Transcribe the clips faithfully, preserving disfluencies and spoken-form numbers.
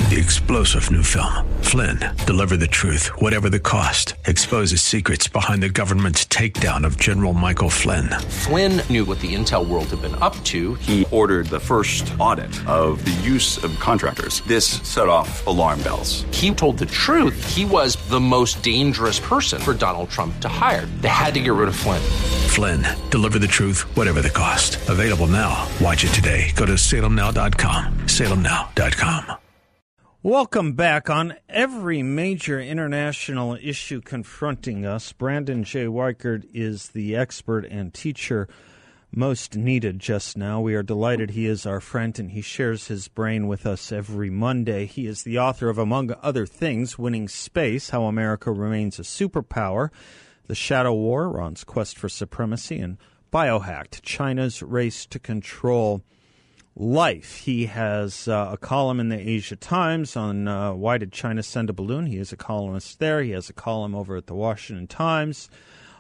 The explosive new film, Flynn, deliver the truth, whatever the cost, exposes secrets behind the government's takedown of General Michael Flynn. Flynn knew what the intel world had been up to. He ordered the first audit of the use of contractors. This set off alarm bells. He told the truth. He was the most dangerous person for Donald Trump to hire. They had to get rid of Flynn. Flynn, deliver the truth, whatever the cost. Available now. Watch it today. Go to salem now dot com. salem now dot com. Welcome back. On every major international issue confronting us, Brandon J. Weichert is the expert and teacher most needed just now. We are delighted he is our friend, and he shares his brain with us every Monday. He is the author of, among other things, Winning Space, How America Remains a Superpower, The Shadow War, Iran's Quest for Supremacy, and Biohacked, China's Race to Control Life. He has uh, a column in the Asia Times on uh, why did China send a balloon. He is a columnist there. He has a column over at the Washington Times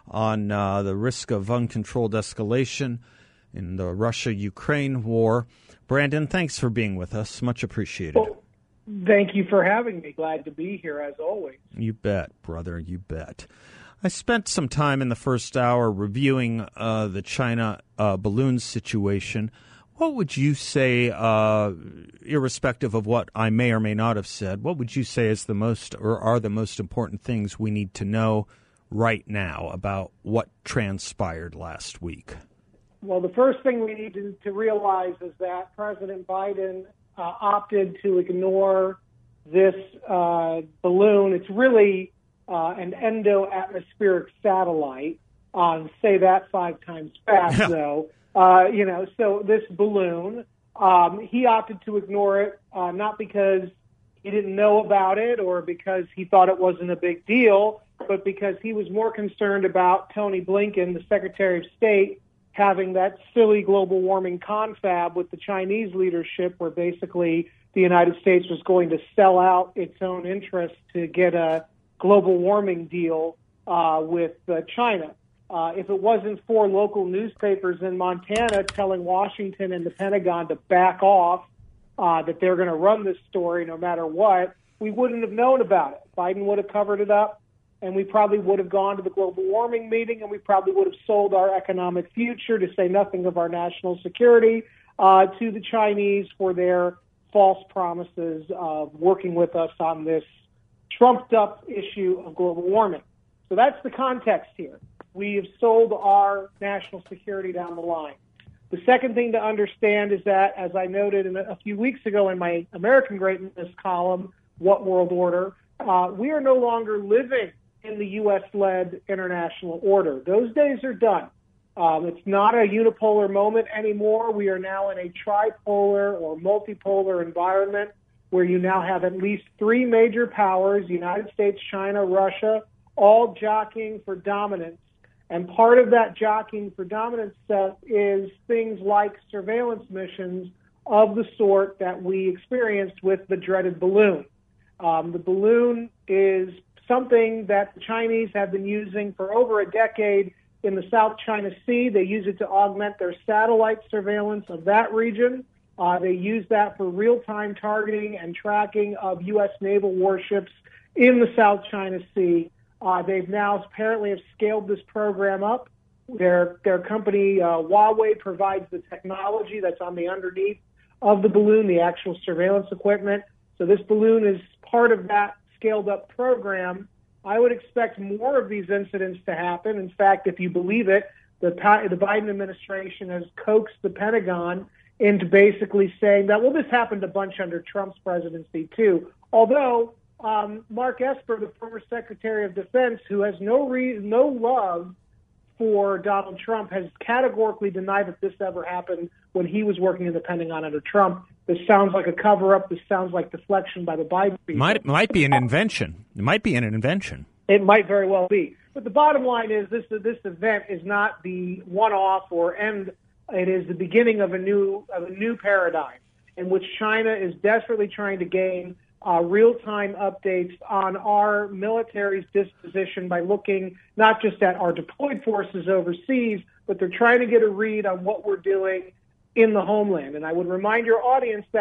on uh, the risk of uncontrolled escalation in the Russia-Ukraine war. Brandon, thanks for being with us. Much appreciated. Well, thank you for having me. Glad to be here, as always. You bet, brother. You bet. I spent some time in the first hour reviewing uh, the China uh, balloon situation. What would you say, uh, irrespective of what I may or may not have said, what would you say is the most or are the most important things we need to know right now about what transpired last week? Well, the first thing we need to, to realize is that President Biden uh, opted to ignore this uh, balloon. It's really uh, an endo-atmospheric satellite. Um, say that five times fast, though. Uh, you know, so this balloon, um, he opted to ignore it, uh, not because he didn't know about it or because he thought it wasn't a big deal, but because he was more concerned about Tony Blinken, the Secretary of State, having that silly global warming confab with the Chinese leadership where basically the United States was going to sell out its own interests to get a global warming deal uh, with uh, China. Uh, if it wasn't for local newspapers in Montana telling Washington and the Pentagon to back off, uh, that they're going to run this story no matter what, we wouldn't have known about it. Biden would have covered it up, and we probably would have gone to the global warming meeting, and we probably would have sold our economic future, to say nothing of our national security, uh, to the Chinese for their false promises of working with us on this trumped-up issue of global warming. So that's the context here. We have sold our national security down the line. The second thing to understand is that, as I noted in a, a few weeks ago in my American Greatness column, What World Order, uh, we are no longer living in the U S-led international order. Those days are done. Um, it's not a unipolar moment anymore. We are now in a tripolar or multipolar environment where you now have at least three major powers, United States, China, Russia, all jockeying for dominance. And part of that jockeying for dominance stuff is things like surveillance missions of the sort that we experienced with the dreaded balloon. Um, the balloon is something that the Chinese have been using for over a decade in the South China Sea. They use it to augment their satellite surveillance of that region. Uh, they use that for real-time targeting and tracking of U S naval warships in the South China Sea. Uh, they've now apparently have scaled this program up. Their their company, uh, Huawei, provides the technology that's on the underneath of the balloon, the actual surveillance equipment. So this balloon is part of that scaled-up program. I would expect more of these incidents to happen. In fact, if you believe it, the, the Biden administration has coaxed the Pentagon into basically saying that, well, this happened a bunch under Trump's presidency, too. Although Um, Mark Esper, the former Secretary of Defense, who has no re- no love for Donald Trump, has categorically denied that this ever happened when he was working in the Pentagon under Trump. This sounds like a cover-up. This sounds like deflection by the Biden people. Might might be an invention. It might be an invention. It might very well be. But the bottom line is this: this event is not the one-off or end. It is the beginning of a new of a new paradigm in which China is desperately trying to gain Uh, real-time updates on our military's disposition by looking not just at our deployed forces overseas, but they're trying to get a read on what we're doing in the homeland. And I would remind your audience that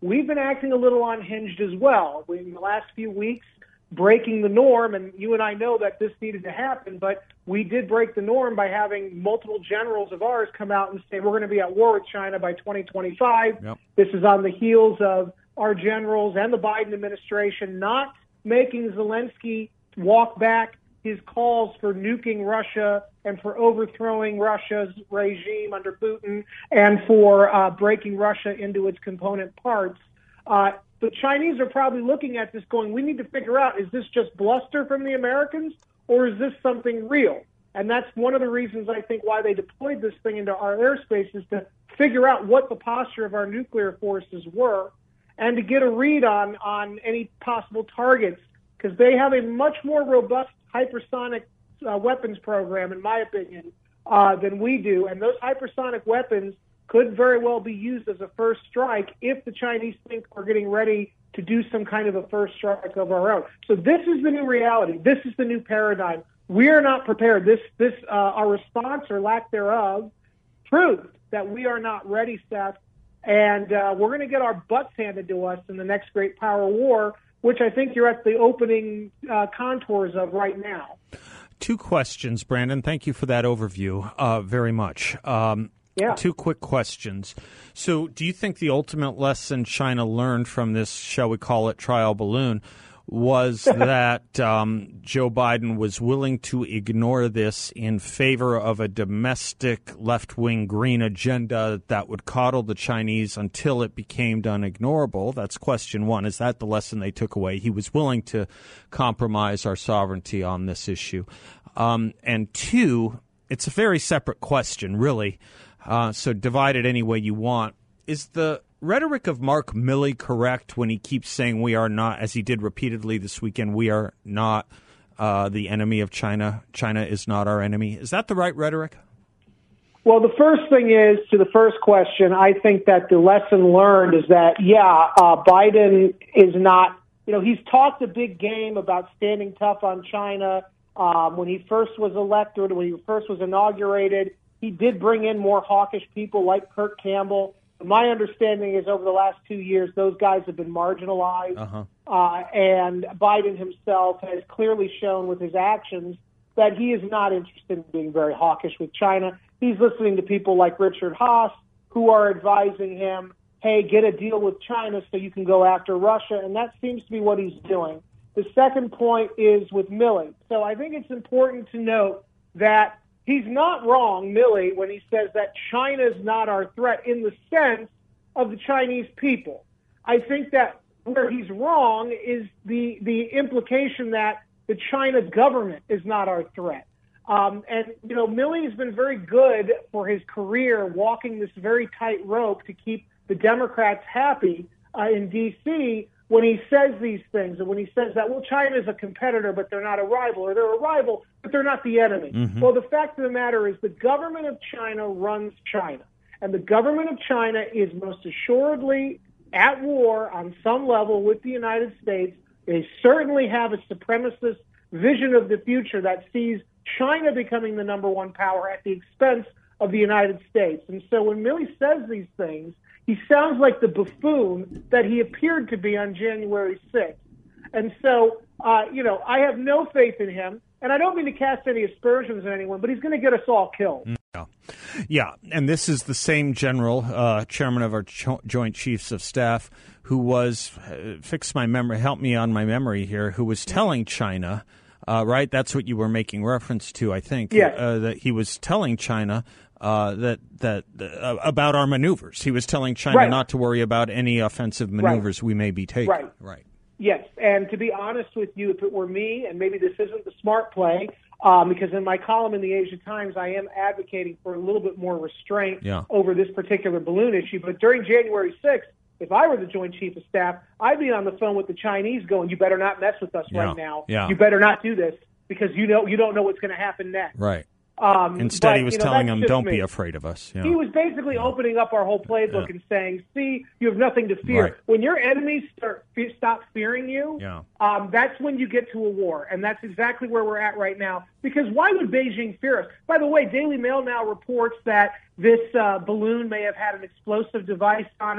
we've been acting a little unhinged as well. We, in the last few weeks, breaking the norm, and you and I know that this needed to happen, but we did break the norm by having multiple generals of ours come out and say we're going to be at war with China by twenty twenty-five. Yep. This is on the heels of our generals and the Biden administration not making Zelensky walk back his calls for nuking Russia and for overthrowing Russia's regime under Putin and for uh, breaking Russia into its component parts. Uh, the Chinese are probably looking at this going, we need to figure out, is this just bluster from the Americans or is this something real? And that's one of the reasons I think why they deployed this thing into our airspace is to figure out what the posture of our nuclear forces were and to get a read on, on any possible targets, because they have a much more robust hypersonic uh, weapons program, in my opinion, uh, than we do. And those hypersonic weapons could very well be used as a first strike if the Chinese think we're getting ready to do some kind of a first strike of our own. So this is the new reality. This is the new paradigm. We are not prepared. This, this, uh, our response or lack thereof proved that we are not ready, Seth, and uh, we're going to get our butts handed to us in the next great power war, which I think you're at the opening uh, contours of right now. Two questions, Brandon. Thank you for that overview uh, very much. Um, yeah. Two quick questions. So do you think the ultimate lesson China learned from this, shall we call it, trial balloon, was that um, Joe Biden was willing to ignore this in favor of a domestic left-wing green agenda that would coddle the Chinese until it became unignorable? That's question one. Is that the lesson they took away? He was willing to compromise our sovereignty on this issue. Um, and two, it's a very separate question, really, uh, so divide it any way you want. Is the rhetoric of Mark Milley correct when he keeps saying we are not, as he did repeatedly this weekend, we are not uh, the enemy of China. China is not our enemy. Is that the right rhetoric? Well, the first thing is, to the first question, I think that the lesson learned is that, yeah, uh, Biden is not, you know, he's talked a big game about standing tough on China. Um, when he first was elected, when he first was inaugurated, he did bring in more hawkish people like Kurt Campbell. My understanding is over the last two years, those guys have been marginalized. Uh-huh. Uh, and Biden himself has clearly shown with his actions that he is not interested in being very hawkish with China. He's listening to people like Richard Haass who are advising him, hey, get a deal with China so you can go after Russia. And that seems to be what he's doing. The second point is with Milley. So I think it's important to note that he's not wrong, Milley, when he says that China is not our threat in the sense of the Chinese people. I think that where he's wrong is the, the implication that the China government is not our threat. Um, and, you know, Milley has been very good for his career walking this very tight rope to keep the Democrats happy uh, in D C when he says these things, and when he says that, well, China is a competitor, but they're not a rival, or they're a rival, but they're not the enemy. Mm-hmm. Well, the fact of the matter is the government of China runs China, and the government of China is most assuredly at war on some level with the United States. They certainly have a supremacist vision of the future that sees China becoming the number one power at the expense of the United States. And so when Milley says these things, he sounds like the buffoon that he appeared to be on January sixth. And so, uh, you know, I have no faith in him, and I don't mean to cast any aspersions on anyone, but he's going to get us all killed. Yeah, yeah. And this is the same general, uh, chairman of our cho- Joint Chiefs of Staff, who was, uh, fix my memory, help me on my memory here, who was telling China, uh, right, that's what you were making reference to, I think, yes. uh, that he was telling China Uh, that that uh, about our maneuvers. He was telling China right. not to worry about any offensive maneuvers right. we may be taking. Right. Right. Yes, and to be honest with you, if it were me, and maybe this isn't the smart play, um, because in my column in the Asia Times, I am advocating for a little bit more restraint yeah. over this particular balloon issue. But during January sixth, if I were the Joint Chief of Staff, I'd be on the phone with the Chinese going, you better not mess with us yeah. right now. Yeah. You better not do this because you know you don't know what's going to happen next. Right. Um, Instead, but, he was you know, telling them, don't me. be afraid of us. Yeah. He was basically yeah. opening up our whole playbook yeah. and saying, see, you have nothing to fear. Right. When your enemies start fe- stop fearing you, yeah. um, that's when you get to a war. And that's exactly where we're at right now. Because why would Beijing fear us? By the way, Daily Mail now reports that this uh, balloon may have had an explosive device on it.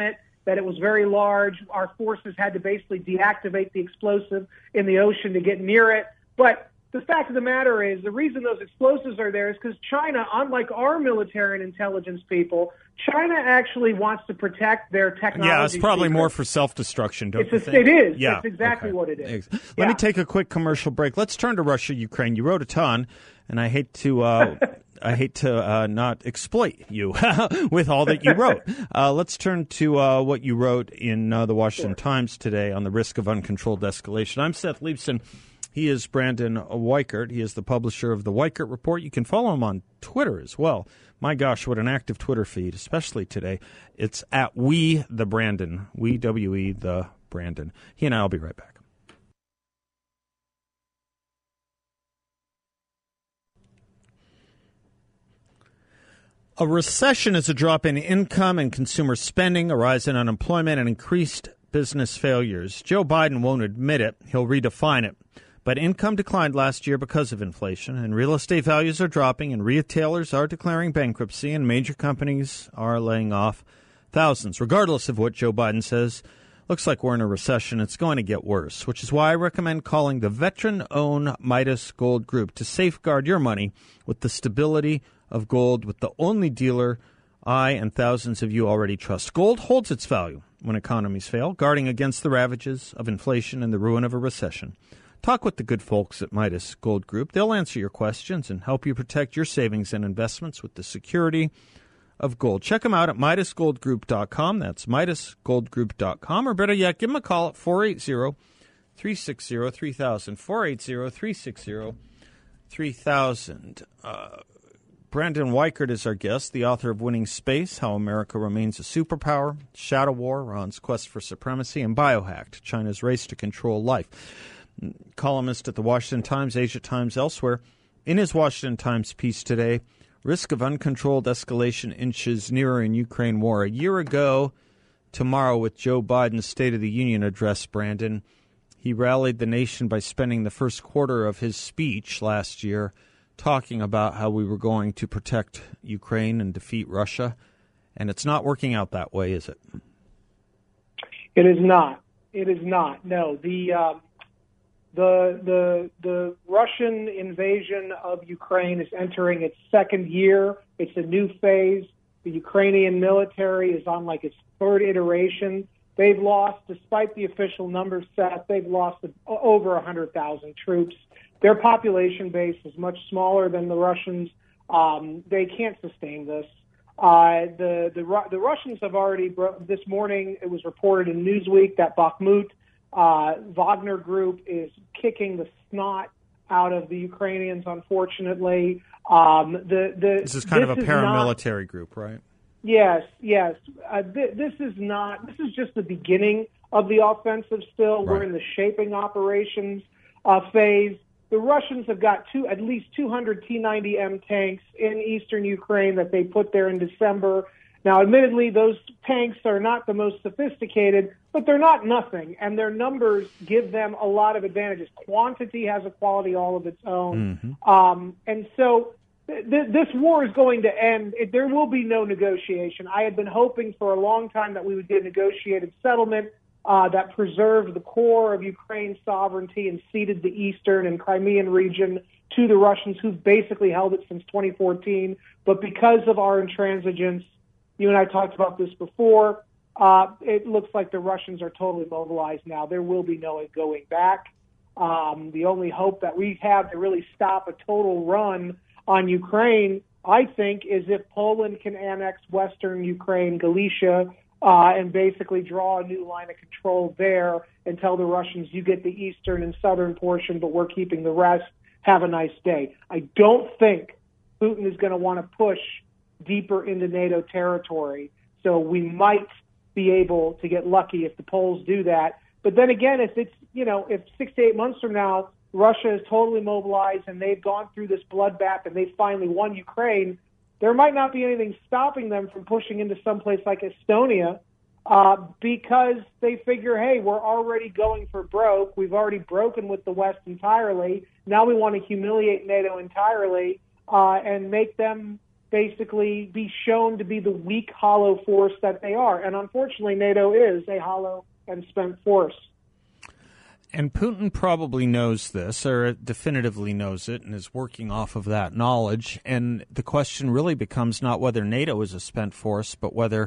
that it was very large. Our forces had to basically deactivate the explosive in the ocean to get near it. But the fact of the matter is, the reason those explosives are there is because China, unlike our military and intelligence people, China actually wants to protect their technology. Yeah, it's probably secrets. more for self-destruction, don't it's you a, think? It is. Yeah. That's exactly okay. what it is. Let yeah. me take a quick commercial break. Let's turn to Russia, Ukraine. You wrote a ton, and I hate to uh, I hate to uh, not exploit you with all that you wrote. Uh, let's turn to uh, what you wrote in uh, the Washington sure. Times today on the risk of uncontrolled escalation. I'm Seth Leibson. He is Brandon Weichert. He is the publisher of the Weichert Report. You can follow him on Twitter as well. My gosh, what an active Twitter feed, especially today. It's at We the Brandon. We, W E, the Brandon. He and I will be right back. A recession is a drop in income and consumer spending, a rise in unemployment, and increased business failures. Joe Biden won't admit it. He'll redefine it. But income declined last year because of inflation, and real estate values are dropping, and retailers are declaring bankruptcy, and major companies are laying off thousands. Regardless of what Joe Biden says, looks like we're in a recession. It's going to get worse, which is why I recommend calling the veteran-owned Midas Gold Group to safeguard your money with the stability of gold, with the only dealer I and thousands of you already trust. Gold holds its value when economies fail, guarding against the ravages of inflation and the ruin of a recession. Talk with the good folks at Midas Gold Group. They'll answer your questions and help you protect your savings and investments with the security of gold. Check them out at Midas Gold Group dot com. That's Midas Gold Group dot com. Or better yet, give them a call at four eight zero, three six zero, three thousand, four eight zero, three six zero, three thousand. Uh, Brandon Weichert is our guest, the author of Winning Space, How America Remains a Superpower, Shadow War, Iran's Quest for Supremacy, and Biohacked, China's Race to Control Life. Columnist at the Washington Times, Asia Times, elsewhere. In his Washington Times piece today, risk of uncontrolled escalation inches nearer in Ukraine war. A year ago tomorrow, with Joe Biden's State of the Union address, Brandon, he rallied the nation by spending the first quarter of his speech last year talking about how we were going to protect Ukraine and defeat Russia. And it's not working out that way, is it? It is not. It is not. No. The... Uh... The, the the Russian invasion of Ukraine is entering its second year. It's a new phase. The Ukrainian military is on like its third iteration. They've lost, despite the official numbers set, they've lost over one hundred thousand troops. Their population base is much smaller than the Russians. Um, they can't sustain this. Uh, the, the, the Russians have already, bro- this morning it was reported in Newsweek that Bakhmut, Uh, Wagner Group is kicking the snot out of the Ukrainians, unfortunately. Um, the, the, this is kind this of a paramilitary not, group, right? Yes, yes. Uh, th- this is not, this is just the beginning of the offensive still. Right. We're in the shaping operations uh, phase. The Russians have got two, at least two hundred T ninety M tanks in eastern Ukraine that they put there in December. Now, admittedly, those tanks are not the most sophisticated, but they're not nothing, and their numbers give them a lot of advantages. Quantity has a quality all of its own. Mm-hmm. Um, and so th- th- this war is going to end. It, there will be no negotiation. I had been hoping for a long time that we would get a negotiated settlement uh, that preserved the core of Ukraine's sovereignty and ceded the eastern and Crimean region to the Russians, who've basically held it since twenty fourteen. But because of our intransigence, you and I talked about this before, uh, it looks like the Russians are totally mobilized now. There will be no going back. Um, the only hope that we have to really stop a total run on Ukraine, I think, is if Poland can annex western Ukraine, Galicia, uh, and basically draw a new line of control there and tell the Russians, you get the eastern and southern portion, but we're keeping the rest. Have a nice day. I don't think Putin is going to want to push deeper into NATO territory. So we might be able to get lucky if the Poles do that. But then again, if it's, you know, if six to eight months from now, Russia is totally mobilized and they've gone through this bloodbath and they finally won Ukraine, there might not be anything stopping them from pushing into someplace like Estonia uh, because they figure, hey, we're already going for broke. We've already broken with the West entirely. Now we want to humiliate NATO entirely uh, and make them basically be shown to be the weak, hollow force that they are. And unfortunately, NATO is a hollow and spent force. And Putin probably knows this, or definitively knows it, and is working off of that knowledge. And the question really becomes not whether NATO is a spent force, but whether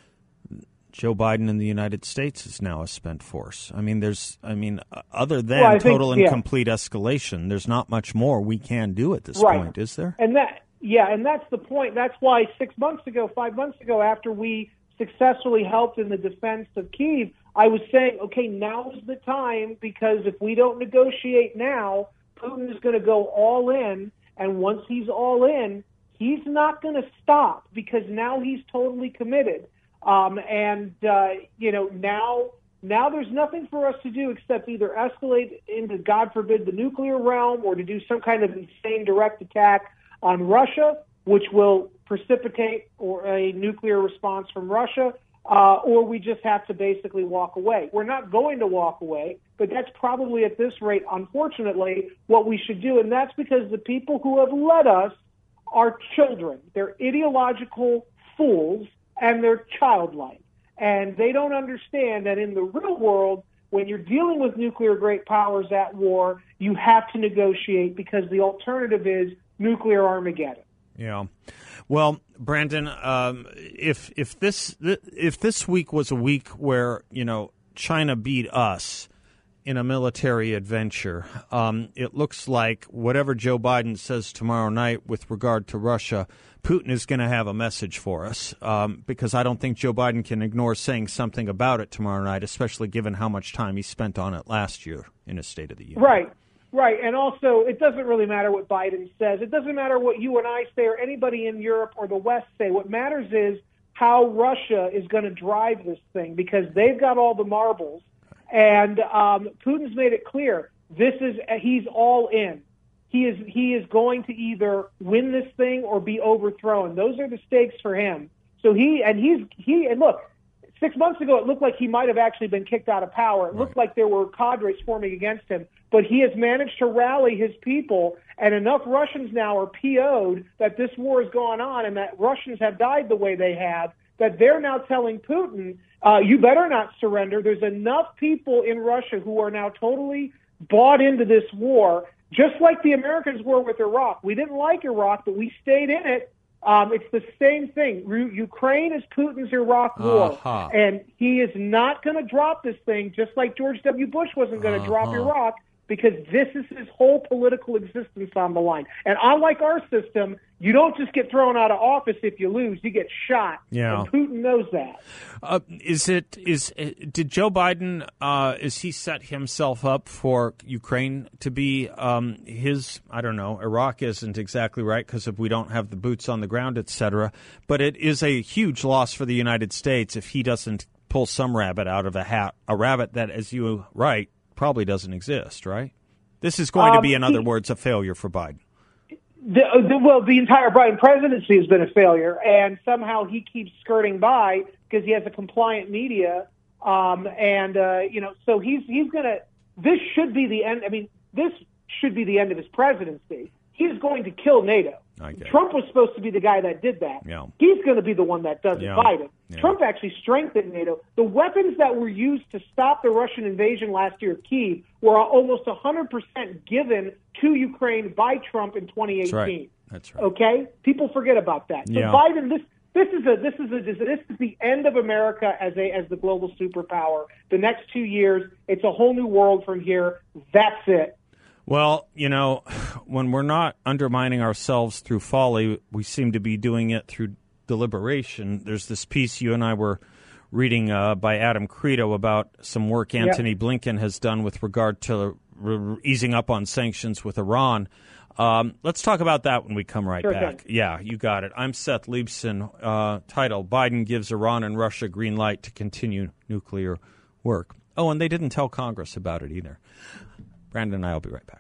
Joe Biden in the United States is now a spent force. I mean, there's, I mean, other than well, total think, and yeah. complete escalation, there's not much more we can do at this right. point, is there? And that, yeah, and that's the point. That's why six months ago, five months ago, after we successfully helped in the defense of Kyiv, I was saying, okay, now is the time, because if we don't negotiate now, Putin is going to go all in, and once he's all in, he's not going to stop, because now he's totally committed. Um, and, uh, you know, now now there's nothing for us to do except either escalate into, God forbid, the nuclear realm, or to do some kind of insane direct attack on Russia, which will precipitate or a nuclear response from Russia, uh, or we just have to basically walk away. We're not going to walk away, but that's probably at this rate, unfortunately, what we should do. And that's because the people who have led us are children. They're ideological fools, and they're childlike. And they don't understand that in the real world, when you're dealing with nuclear great powers at war, you have to negotiate, because the alternative is nuclear Armageddon. Yeah. Well, Brandon, um, if if this if this week was a week where, you know, China beat us in a military adventure, um, it looks like whatever Joe Biden says tomorrow night with regard to Russia, Putin is going to have a message for us, um, because I don't think Joe Biden can ignore saying something about it tomorrow night, especially given how much time he spent on it last year in a State of the Union. Right, right. And also, it doesn't really matter what Biden says. It doesn't matter what you and I say or anybody in Europe or the West say. What matters is how Russia is going to drive this thing, because they've got all the marbles. And um, Putin's made it clear this is he's all in. He is he is going to either win this thing or be overthrown. Those are the stakes for him. So he and he's he and look, six months ago it looked like he might have actually been kicked out of power. It right. looked like there were cadres forming against him, but he has managed to rally his people, and enough Russians now are P O'd that this war has gone on, and that Russians have died the way they have, that they're now telling Putin, uh, you better not surrender. There's enough people in Russia who are now totally bought into this war, just like the Americans were with Iraq. We didn't like Iraq, but we stayed in it. Um, it's the same thing. Ru- Ukraine is Putin's Iraq war, uh-huh. and he is not going to drop this thing, just like George W. Bush wasn't going to uh-huh. drop Iraq, because this is his whole political existence on the line. And unlike our system, you don't just get thrown out of office if you lose; you get shot. Yeah. And Putin knows that. Uh, is it is did Joe Biden uh, is he set himself up for Ukraine to be um, his? I don't know. Iraq isn't exactly right, because if we don't have the boots on the ground, et cetera. But it is a huge loss for the United States if he doesn't pull some rabbit out of a hat, a rabbit that, as you write, probably doesn't exist, right? This is going um, to be, in other he, words, a failure for Biden. The, the, well, the entire Biden presidency has been a failure, and somehow he keeps skirting by because he has a compliant media, um, and uh, you know, so he's he's going to. This should be the end. I mean, this should be the end of his presidency. He's going to kill NATO. Trump was supposed to be the guy that did that. Yeah. He's going to be the one that does yeah. it, Biden. Yeah. Trump actually strengthened NATO. The weapons that were used to stop the Russian invasion last year of Kyiv were almost one hundred percent given to Ukraine by Trump in twenty eighteen. That's right. That's right. Okay? People forget about that. So yeah. Biden, this this is a this is a this is the end of America as a as the global superpower. The next two years, it's a whole new world from here. That's it. Well, you know, when we're not undermining ourselves through folly, we seem to be doing it through deliberation. There's this piece you and I were reading uh, by Adam Credo about some work Anthony yep. Blinken has done with regard to re- easing up on sanctions with Iran. Um, let's talk about that when we come right sure back. Thing. Yeah, you got it. I'm Seth Leibson. Uh, title, Biden gives Iran and Russia green light to continue nuclear work. Oh, and they didn't tell Congress about it either. Brandon and I will be right back.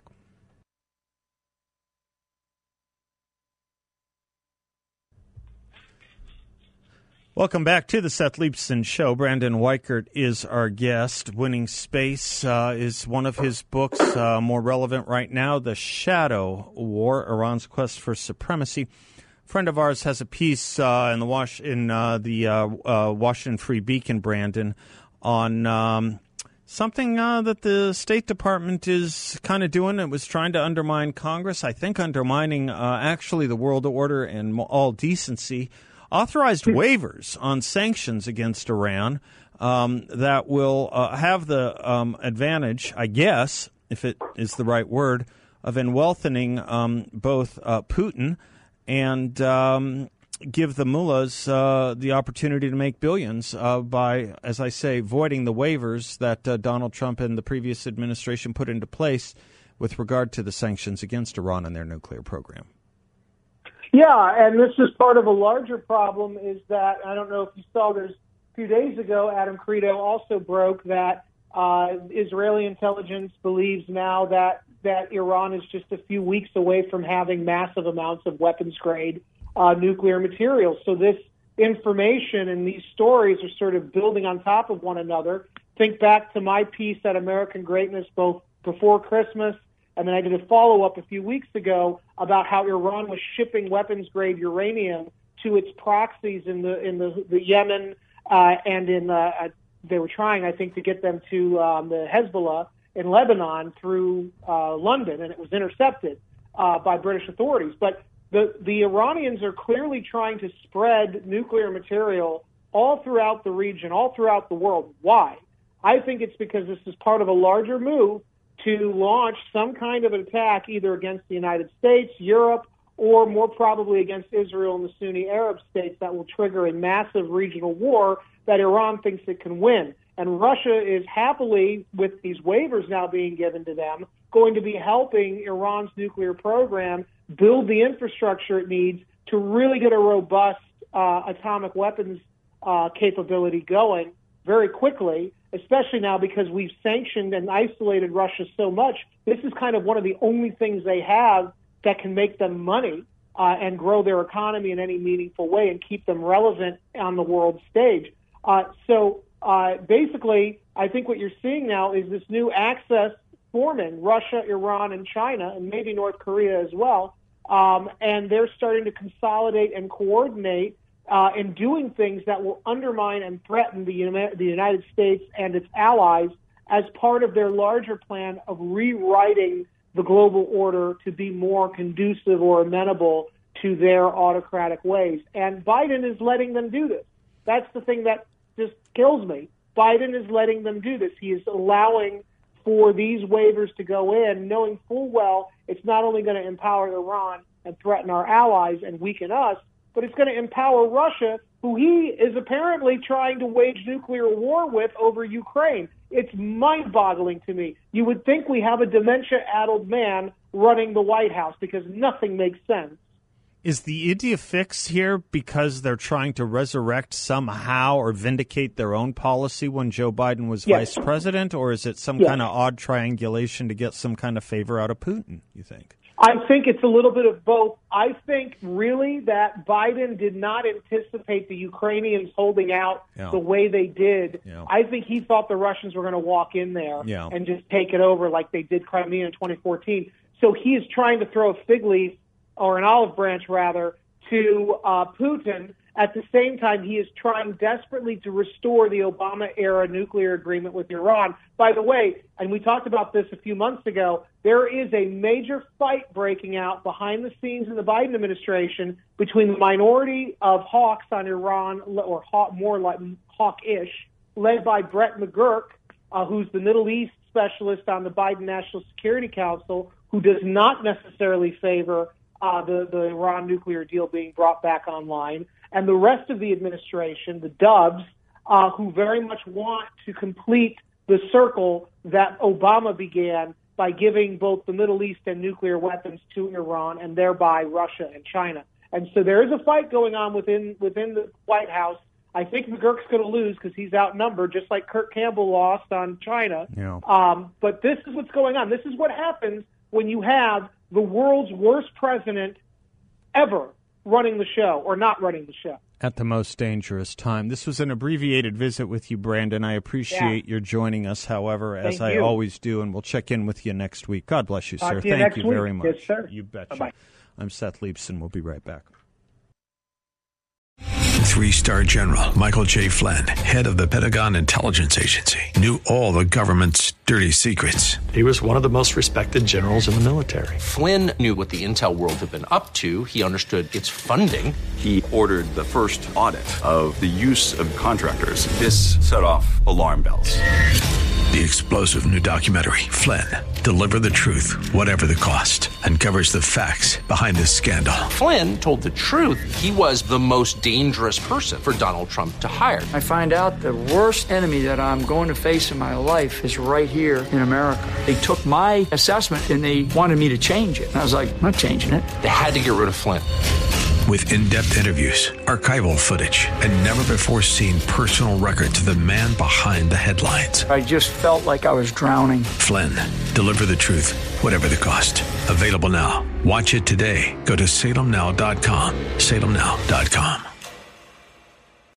Welcome back to the Seth Leibson Show. Brandon Weichert is our guest. Winning Space uh, is one of his books, uh, more relevant right now, The Shadow War, Iran's Quest for Supremacy. friend of ours has a piece uh, in the Wash in uh, the uh, uh, Washington Free Beacon, Brandon, on um, something uh, that the State Department is kind of doing. It was trying to undermine Congress, I think undermining uh, actually the world order and all decency, authorized waivers on sanctions against Iran um, that will uh, have the um, advantage, I guess, if it is the right word, of enwealthening um, both uh, Putin and um, give the mullahs uh, the opportunity to make billions uh, by, as I say, voiding the waivers that uh, Donald Trump and the previous administration put into place with regard to the sanctions against Iran and their nuclear program. Yeah, and this is part of a larger problem is that, I don't know if you saw this a few days ago, Adam Credo also broke that uh, Israeli intelligence believes now that that Iran is just a few weeks away from having massive amounts of weapons-grade uh, nuclear material. So this information and these stories are sort of building on top of one another. Think back to my piece at American Greatness both before Christmas, and then I did a follow-up a few weeks ago about how Iran was shipping weapons-grade uranium to its proxies in the in the, the Yemen uh, and in uh, they were trying, I think, to get them to um, the Hezbollah in Lebanon through uh, London, and it was intercepted uh, by British authorities. But the, the Iranians are clearly trying to spread nuclear material all throughout the region, all throughout the world. Why? I think it's because this is part of a larger move to launch some kind of an attack either against the United States, Europe, or more probably against Israel and the Sunni Arab states that will trigger a massive regional war that Iran thinks it can win. And Russia is happily, with these waivers now being given to them, going to be helping Iran's nuclear program build the infrastructure it needs to really get a robust uh, atomic weapons uh, capability going very quickly, especially now because we've sanctioned and isolated Russia so much. This is kind of one of the only things they have that can make them money uh, and grow their economy in any meaningful way and keep them relevant on the world stage. Uh, so uh, basically, I think what you're seeing now is this new axis forming, Russia, Iran, and China, and maybe North Korea as well. Um, and they're starting to consolidate and coordinate uh, in doing things that will undermine and threaten the, Uni- the United States and its allies as part of their larger plan of rewriting the global order to be more conducive or amenable to their autocratic ways. And Biden is letting them do this. That's the thing that just kills me. Biden is letting them do this. He is allowing for these waivers to go in, knowing full well it's not only going to empower Iran and threaten our allies and weaken us, but it's going to empower Russia, who he is apparently trying to wage nuclear war with over Ukraine. It's mind-boggling to me. You would think we have a dementia-addled man running the White House because nothing makes sense. Is the India fix here because they're trying to resurrect somehow or vindicate their own policy when Joe Biden was Yes. vice president, or is it some Yes. kind of odd triangulation to get some kind of favor out of Putin, you think? I think it's a little bit of both. I think really that Biden did not anticipate the Ukrainians holding out Yeah. the way they did. Yeah. I think he thought the Russians were going to walk in there Yeah. and just take it over like they did Crimea in twenty fourteen. So he is trying to throw a fig leaf, or an olive branch rather, to uh, Putin. At the same time, he is trying desperately to restore the Obama-era nuclear agreement with Iran. By the way, and we talked about this a few months ago, there is a major fight breaking out behind the scenes in the Biden administration between the minority of hawks on Iran, or hawk, more like hawkish, led by Brett McGurk, uh, who's the Middle East specialist on the Biden National Security Council, who does not necessarily favor uh, the, the Iran nuclear deal being brought back online, and the rest of the administration, the Doves, uh, who very much want to complete the circle that Obama began by giving both the Middle East and nuclear weapons to Iran and thereby Russia and China. And so there is a fight going on within within the White House. I think McGurk's going to lose because he's outnumbered, just like Kurt Campbell lost on China. Yeah. Um, but this is what's going on. This is what happens when you have the world's worst president ever running the show, or not running the show. At the most dangerous time. This was an abbreviated visit with you, Brandon. I appreciate Yeah. your joining us, however, as Thank I you. always do, and we'll check in with you next week. God bless you, Talk sir. to you Thank next you week. very much. Yes, sir. You betcha. Bye-bye. I'm Seth Leibson. We'll be right back. Three-star general Michael J. Flynn, head of the Pentagon Intelligence Agency, knew all the government's dirty secrets. He was one of the most respected generals in the military. Flynn knew what the intel world had been up to. He understood its funding. He ordered the first audit of the use of contractors. This set off alarm bells. The explosive new documentary, Flynn, Deliver the Truth, Whatever the Cost, uncovers the facts behind this scandal. Flynn told the truth. He was the most dangerous person for Donald Trump to hire. I find out the worst enemy that I'm going to face in my life is right here in America. They took my assessment and they wanted me to change it. And I was like, I'm not changing it. They had to get rid of Flynn. With in-depth interviews, archival footage, and never-before-seen personal records of the man behind the headlines. I just felt like I was drowning. Flynn, Deliver the Truth, Whatever the Cost. Available now. Watch it today. Go to salem now dot com. salem now dot com.